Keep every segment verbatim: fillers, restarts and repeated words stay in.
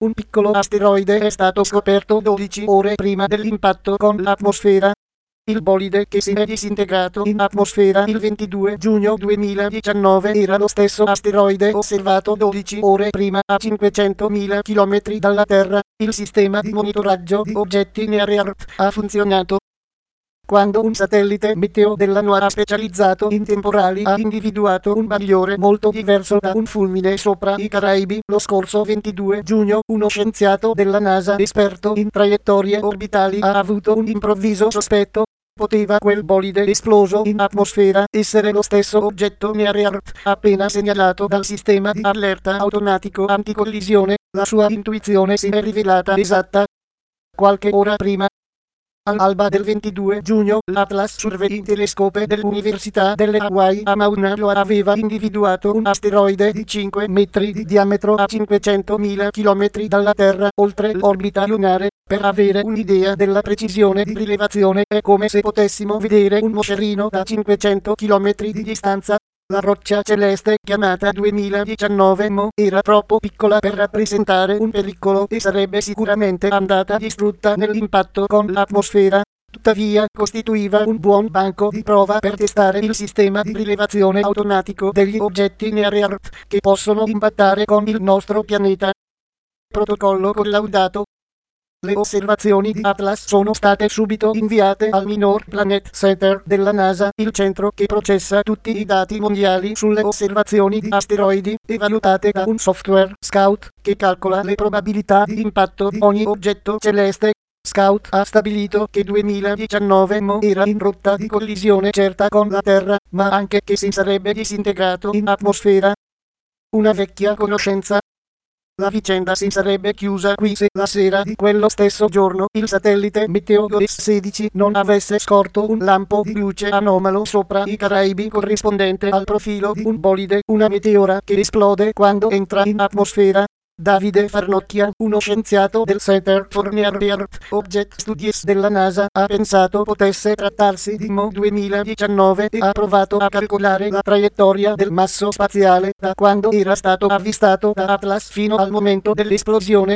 Un piccolo asteroide è stato scoperto dodici ore prima dell'impatto con l'atmosfera. Il bolide che si è disintegrato in atmosfera il ventidue giugno duemiladiciannove era lo stesso asteroide osservato dodici ore prima a cinquecentomila chilometri dalla Terra. Il sistema di monitoraggio di oggetti Near Earth ha funzionato. Quando un satellite meteo della NOAA specializzato in temporali ha individuato un bagliore molto diverso da un fulmine sopra i Caraibi lo scorso ventidue giugno, uno scienziato della NASA esperto in traiettorie orbitali ha avuto un improvviso sospetto. Poteva quel bolide esploso in atmosfera essere lo stesso oggetto Near Earth appena segnalato dal sistema di allerta automatico anticollisione? La sua intuizione si è rivelata esatta. Qualche ora prima, all'alba del ventidue giugno, l'Atlas Surveying Telescope dell'Università delle Hawaii a Mauna Loa aveva individuato un asteroide di cinque metri di diametro a cinquecentomila chilometri dalla Terra, oltre l'orbita lunare. Per avere un'idea della precisione di rilevazione è come se potessimo vedere un moscerino da cinquecento chilometri di distanza. La roccia celeste chiamata duemiladiciannove M O era troppo piccola per rappresentare un pericolo e sarebbe sicuramente andata distrutta nell'impatto con l'atmosfera. Tuttavia, costituiva un buon banco di prova per testare il sistema di rilevazione automatico degli oggetti Near Earth che possono impattare con il nostro pianeta. Protocollo collaudato. Le osservazioni di Atlas sono state subito inviate al Minor Planet Center della NASA, il centro che processa tutti i dati mondiali sulle osservazioni di asteroidi, e valutate da un software Scout che calcola le probabilità di impatto di ogni oggetto celeste. Scout ha stabilito che duemiladiciannove M O era in rotta di collisione certa con la Terra, ma anche che si sarebbe disintegrato in atmosfera. Una vecchia conoscenza. La vicenda si sarebbe chiusa qui se la sera di quello stesso giorno il satellite meteo GOES sedici non avesse scorto un lampo di luce anomalo sopra i Caraibi corrispondente al profilo di un bolide, una meteora che esplode quando entra in atmosfera. Davide Farnocchia, uno scienziato del Center for Near Earth Object Studies della NASA, ha pensato potesse trattarsi di M O duemiladiciannove e ha provato a calcolare la traiettoria del masso spaziale da quando era stato avvistato da Atlas fino al momento dell'esplosione.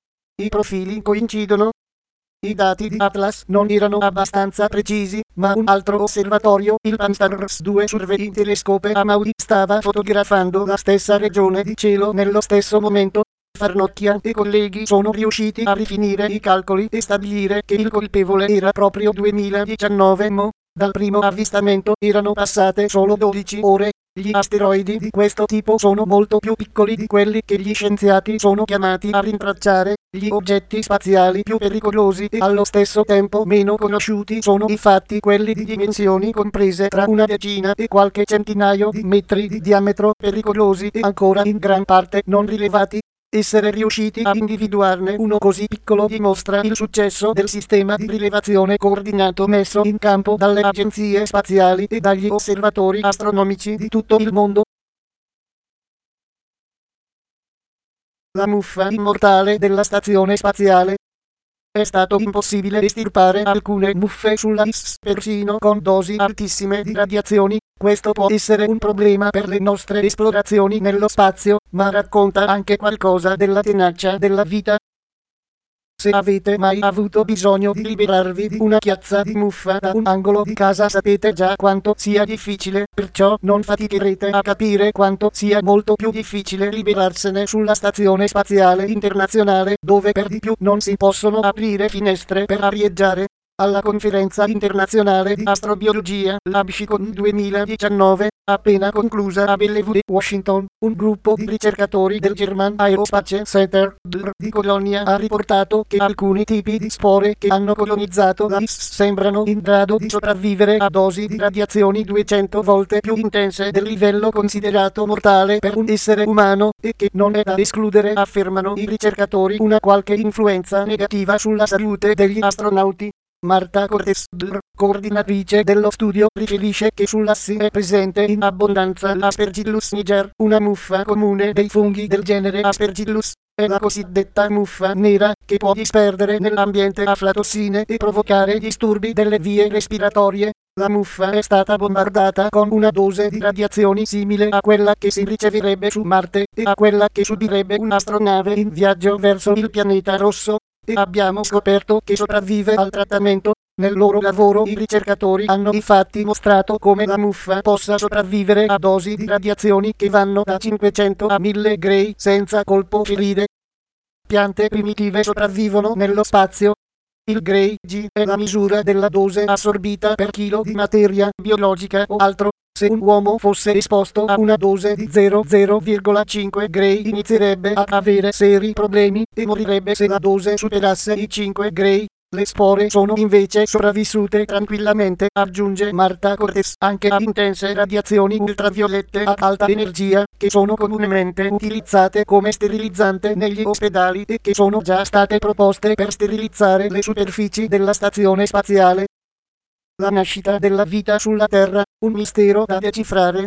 I profili coincidono. I dati di Atlas non erano abbastanza precisi, ma un altro osservatorio, il Pan-STARRS due Surveying Telescope a Maui, stava fotografando la stessa regione di cielo nello stesso momento. Farnocchia e colleghi sono riusciti a rifinire i calcoli e stabilire che il colpevole era proprio duemiladiciannove M O. Dal primo avvistamento erano passate solo dodici ore. Gli asteroidi di questo tipo sono molto più piccoli di quelli che gli scienziati sono chiamati a rintracciare. Gli oggetti spaziali più pericolosi e allo stesso tempo meno conosciuti sono infatti quelli di dimensioni comprese tra una decina e qualche centinaio di metri di diametro, pericolosi e ancora in gran parte non rilevati. Essere riusciti a individuarne uno così piccolo dimostra il successo del sistema di rilevazione coordinato messo in campo dalle agenzie spaziali e dagli osservatori astronomici di tutto il mondo. La muffa immortale della stazione spaziale. È stato impossibile estirpare alcune muffe sulla I S S persino con dosi altissime di radiazioni. Questo può essere un problema per le nostre esplorazioni nello spazio, ma racconta anche qualcosa della tenacia della vita. Se avete mai avuto bisogno di liberarvi di una chiazza di muffa da un angolo di casa sapete già quanto sia difficile, perciò non faticherete a capire quanto sia molto più difficile liberarsene sulla stazione spaziale internazionale, dove per di più non si possono aprire finestre per arieggiare. Alla conferenza internazionale di astrobiologia, l'ABSHICON duemiladiciannove, appena conclusa a Bellevue, Washington, un gruppo di ricercatori del German Aerospace Center D R di Colonia ha riportato che alcuni tipi di spore che hanno colonizzato la I S S sembrano in grado di sopravvivere a dosi di radiazioni duecento volte più intense del livello considerato mortale per un essere umano, e che non è da escludere, affermano i ricercatori, una qualche influenza negativa sulla salute degli astronauti. Marta Cortés, D R, coordinatrice dello studio, riferisce che sull'asse è presente in abbondanza l'Aspergillus niger, una muffa comune dei funghi del genere Aspergillus. È la cosiddetta muffa nera, che può disperdere nell'ambiente aflatossine e provocare disturbi delle vie respiratorie. La muffa è stata bombardata con una dose di radiazioni simile a quella che si riceverebbe su Marte e a quella che subirebbe un'astronave in viaggio verso il pianeta rosso, e abbiamo scoperto che sopravvive al trattamento. Nel loro lavoro i ricercatori hanno infatti mostrato come la muffa possa sopravvivere a dosi di radiazioni che vanno da cinquecento a mille gray senza colpo ferire. Piante primitive sopravvivono nello spazio. Il Gray G è la misura della dose assorbita per chilo di materia biologica o altro. Se un uomo fosse esposto a una dose di zero virgola cinque Gray inizierebbe a avere seri problemi e morirebbe se la dose superasse i cinque Gray. Le spore sono invece sopravvissute tranquillamente, aggiunge Marta Cortés, anche a intense radiazioni ultraviolette ad alta energia, che sono comunemente utilizzate come sterilizzante negli ospedali e che sono già state proposte per sterilizzare le superfici della stazione spaziale. La nascita della vita sulla Terra, un mistero da decifrare.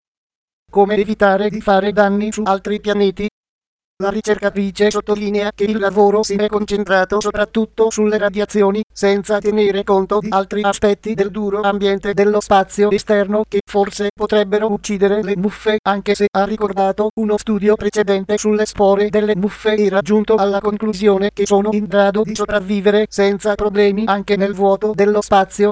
Come evitare di fare danni su altri pianeti? La ricercatrice sottolinea che il lavoro si è concentrato soprattutto sulle radiazioni, senza tenere conto di altri aspetti del duro ambiente dello spazio esterno che forse potrebbero uccidere le muffe, anche se, ha ricordato, uno studio precedente sulle spore delle muffe era giunto alla conclusione che sono in grado di sopravvivere senza problemi anche nel vuoto dello spazio.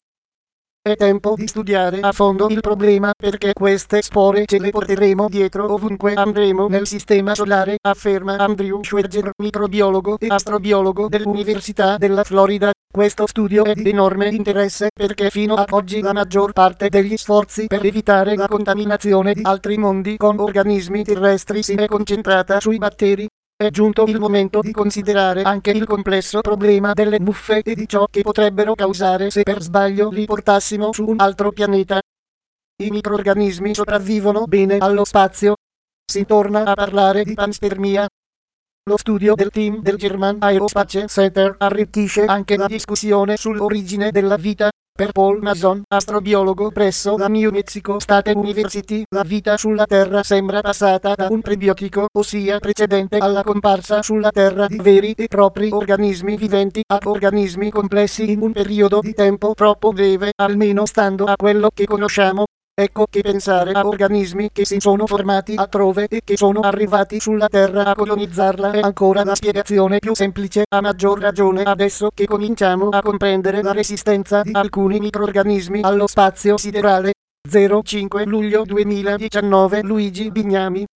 È tempo di studiare a fondo il problema, perché queste spore ce le porteremo dietro ovunque andremo nel sistema solare, afferma Andrew Schwerger, microbiologo e astrobiologo dell'Università della Florida. Questo studio è di enorme interesse perché fino ad oggi la maggior parte degli sforzi per evitare la contaminazione di altri mondi con organismi terrestri si è concentrata sui batteri. È giunto il momento di considerare anche il complesso problema delle muffe e di ciò che potrebbero causare se per sbaglio li portassimo su un altro pianeta. I microrganismi sopravvivono bene allo spazio. Si torna a parlare di panspermia. Lo studio del team del German Aerospace Center arricchisce anche la discussione sull'origine della vita. Per Paul Mason, astrobiologo presso la New Mexico State University, la vita sulla Terra sembra passata da un prebiotico, ossia precedente alla comparsa sulla Terra di veri e propri organismi viventi, ad organismi complessi in un periodo di tempo troppo breve, almeno stando a quello che conosciamo. Ecco che pensare a organismi che si sono formati altrove e che sono arrivati sulla Terra a colonizzarla è ancora la spiegazione più semplice, a maggior ragione adesso che cominciamo a comprendere la resistenza di alcuni microrganismi allo spazio siderale. zero cinque luglio duemiladiciannove Luigi Bignami.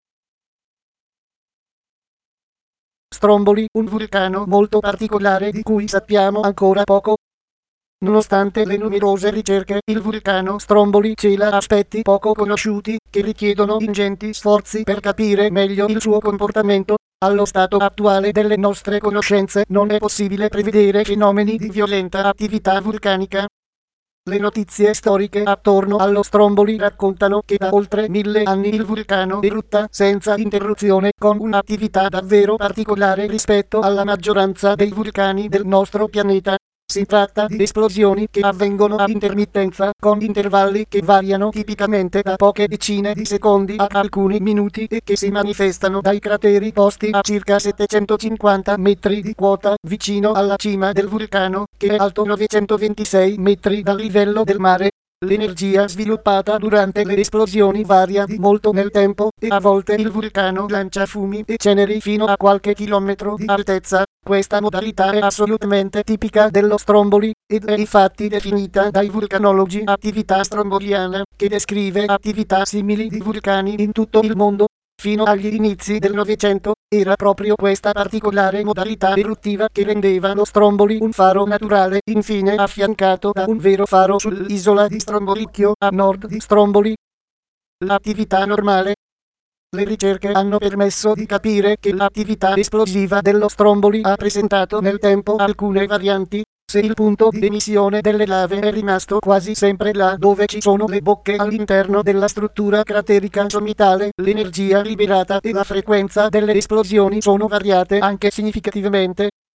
Stromboli, un vulcano molto particolare di cui sappiamo ancora poco. Nonostante le numerose ricerche, il vulcano Stromboli cela aspetti poco conosciuti, che richiedono ingenti sforzi per capire meglio il suo comportamento. Allo stato attuale delle nostre conoscenze non è possibile prevedere fenomeni di violenta attività vulcanica. Le notizie storiche attorno allo Stromboli raccontano che da oltre mille anni il vulcano erutta senza interruzione, con un'attività davvero particolare rispetto alla maggioranza dei vulcani del nostro pianeta. Si tratta di esplosioni che avvengono a intermittenza, con intervalli che variano tipicamente da poche decine di secondi a alcuni minuti e che si manifestano dai crateri posti a circa settecentocinquanta metri di quota, vicino alla cima del vulcano, che è alto novecentoventisei metri dal livello del mare. L'energia sviluppata durante le esplosioni varia di molto nel tempo, e a volte il vulcano lancia fumi e ceneri fino a qualche chilometro di altezza. Questa modalità è assolutamente tipica dello Stromboli, ed è infatti definita dai vulcanologi attività stromboliana, che descrive attività simili di vulcani in tutto il mondo. Fino agli inizi del Novecento, era proprio questa particolare modalità eruttiva che rendeva lo Stromboli un faro naturale, infine affiancato da un vero faro sull'isola di Strombolicchio, a nord di Stromboli. L'attività normale. Le ricerche hanno permesso di capire che l'attività esplosiva dello Stromboli ha presentato nel tempo alcune varianti. Se il punto di emissione delle lave è rimasto quasi sempre là dove ci sono le bocche all'interno della struttura craterica sommitale, l'energia liberata e la frequenza delle esplosioni sono variate anche significativamente.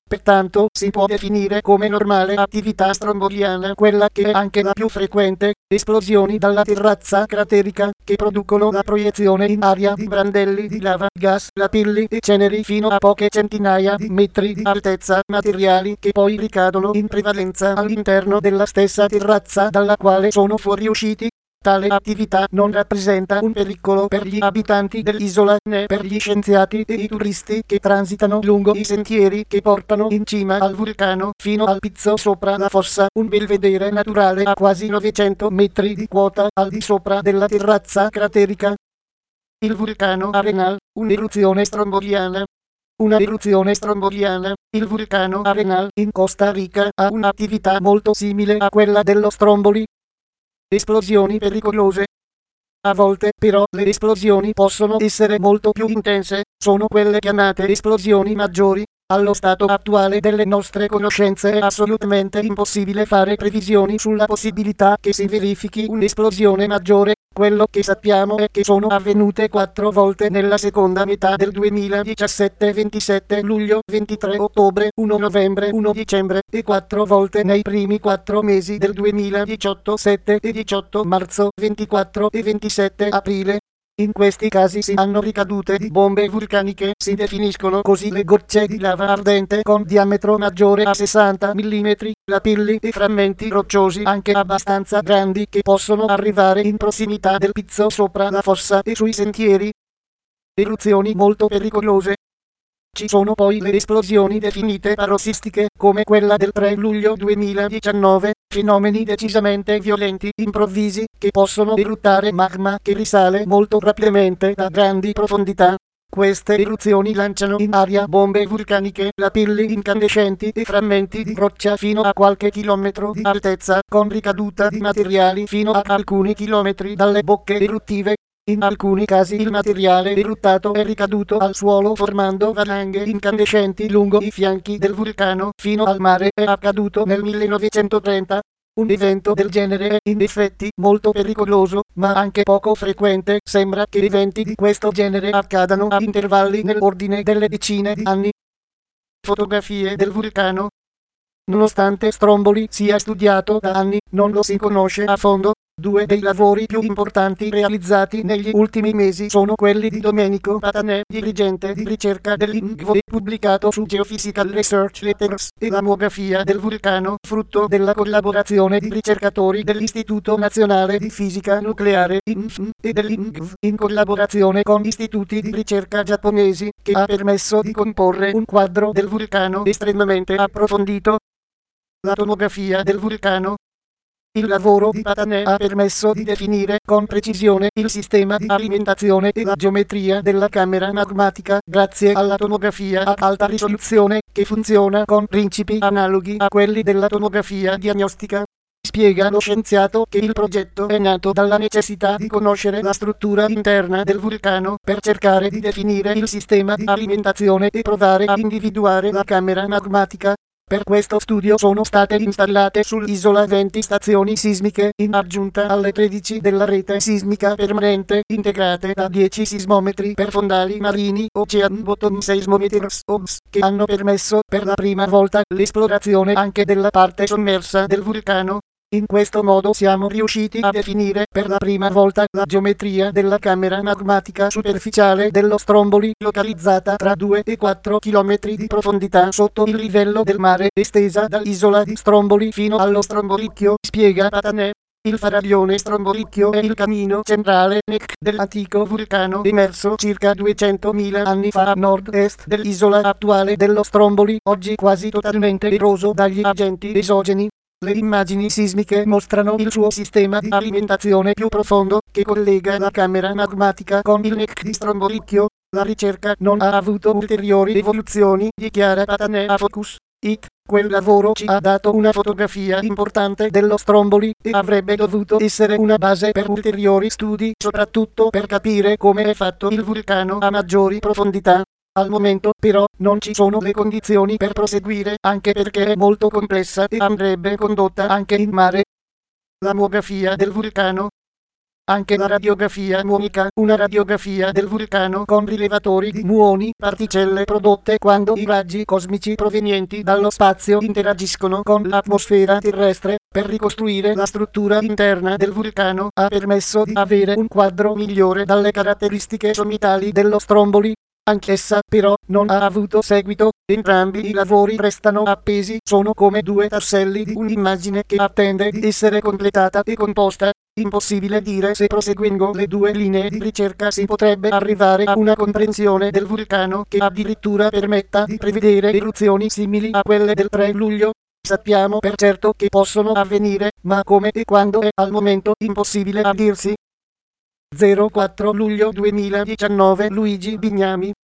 Pertanto si può definire come normale attività stromboliana quella che è anche la più frequente, esplosioni dalla terrazza craterica, che producono la proiezione in aria di brandelli di lava, gas, lapilli e ceneri fino a poche centinaia di metri di altezza, materiali che poi ricadono in prevalenza all'interno della stessa terrazza dalla quale sono fuoriusciti. Tale attività non rappresenta un pericolo per gli abitanti dell'isola né per gli scienziati e i turisti che transitano lungo i sentieri che portano in cima al vulcano fino al pizzo sopra la fossa, un belvedere naturale a quasi novecento metri di quota al di sopra della terrazza craterica. Il vulcano Arenal, un'eruzione stromboliana. Una eruzione stromboliana, il vulcano Arenal in Costa Rica ha un'attività molto simile a quella dello Stromboli. Esplosioni pericolose. A volte, però, le esplosioni possono essere molto più intense, sono quelle chiamate esplosioni maggiori. Allo stato attuale delle nostre conoscenze è assolutamente impossibile fare previsioni sulla possibilità che si verifichi un'esplosione maggiore. Quello che sappiamo è che sono avvenute quattro volte nella seconda metà del duemiladiciassette: ventisette luglio, ventitré ottobre, primo novembre, primo dicembre, e quattro volte nei primi quattro mesi del duemiladiciotto: sette e diciotto marzo, ventiquattro e ventisette aprile. In questi casi si hanno ricadute di bombe vulcaniche, si definiscono così le gocce di lava ardente con diametro maggiore a sessanta millimetri, lapilli e frammenti rocciosi anche abbastanza grandi che possono arrivare in prossimità del pizzo sopra la fossa e sui sentieri. Eruzioni molto pericolose. Ci sono poi le esplosioni definite parossistiche, come quella del tre luglio duemiladiciannove, fenomeni decisamente violenti, improvvisi, che possono eruttare magma che risale molto rapidamente da grandi profondità. Queste eruzioni lanciano in aria bombe vulcaniche, lapilli incandescenti e frammenti di roccia fino a qualche chilometro di altezza, con ricaduta di materiali fino a alcuni chilometri dalle bocche eruttive. In alcuni casi il materiale eruttato è ricaduto al suolo formando valanghe incandescenti lungo i fianchi del vulcano fino al mare. È accaduto nel millenovecentotrenta. Un evento del genere è in effetti molto pericoloso, ma anche poco frequente. Sembra che eventi di questo genere accadano a intervalli nell'ordine delle decine di anni. Fotografie del vulcano. Nonostante Stromboli sia studiato da anni, non lo si conosce a fondo. Due dei lavori più importanti realizzati negli ultimi mesi sono quelli di Domenico Patanè, dirigente di ricerca dell'I N G V O, pubblicato su Geophysical Research Letters, e la mografia del vulcano, frutto della collaborazione di ricercatori dell'Istituto Nazionale di Fisica Nucleare I N F N e dell'I N G V, in collaborazione con istituti di ricerca giapponesi, che ha permesso di comporre un quadro del vulcano estremamente approfondito. La tomografia del vulcano. Il lavoro di Patanè ha permesso di definire con precisione il sistema di alimentazione e la geometria della camera magmatica grazie alla tomografia a alta risoluzione, che funziona con principi analoghi a quelli della tomografia diagnostica. Spiega lo scienziato che il progetto è nato dalla necessità di conoscere la struttura interna del vulcano per cercare di definire il sistema di alimentazione e provare a individuare la camera magmatica. Per questo studio sono state installate sull'isola venti stazioni sismiche, in aggiunta alle tredici della rete sismica permanente, integrate da dieci sismometri per fondali marini, Ocean Bottom Seismometers O B S, che hanno permesso per la prima volta l'esplorazione anche della parte sommersa del vulcano. In questo modo siamo riusciti a definire per la prima volta la geometria della camera magmatica superficiale dello Stromboli, localizzata tra due e quattro chilometri di profondità sotto il livello del mare, estesa dall'isola di Stromboli fino allo Strombolicchio, spiega Patanè. Il faraglione Strombolicchio è il camino centrale neck dell'antico vulcano emerso circa duecentomila anni fa a nord-est dell'isola attuale dello Stromboli, oggi quasi totalmente eroso dagli agenti esogeni. Le immagini sismiche mostrano il suo sistema di alimentazione più profondo, che collega la camera magmatica con il neck di Strombolicchio. La ricerca non ha avuto ulteriori evoluzioni, dichiara Patanè a Focus It. Quel lavoro ci ha dato una fotografia importante dello Stromboli, e avrebbe dovuto essere una base per ulteriori studi, soprattutto per capire come è fatto il vulcano a maggiori profondità. Al momento, però, non ci sono le condizioni per proseguire, anche perché è molto complessa e andrebbe condotta anche in mare. La mografia del vulcano. Anche la radiografia muonica, una radiografia del vulcano con rilevatori di muoni, particelle prodotte quando i raggi cosmici provenienti dallo spazio interagiscono con l'atmosfera terrestre, per ricostruire la struttura interna del vulcano, ha permesso di avere un quadro migliore dalle caratteristiche sommitali dello Stromboli. Anch'essa, però, non ha avuto seguito. Entrambi i lavori restano appesi, sono come due tasselli di un'immagine che attende di essere completata e composta. Impossibile dire se proseguendo le due linee di ricerca si potrebbe arrivare a una comprensione del vulcano che addirittura permetta di prevedere eruzioni simili a quelle del tre luglio. Sappiamo per certo che possono avvenire, ma come e quando è al momento impossibile a dirsi. zero quattro luglio duemiladiciannove Luigi Bignami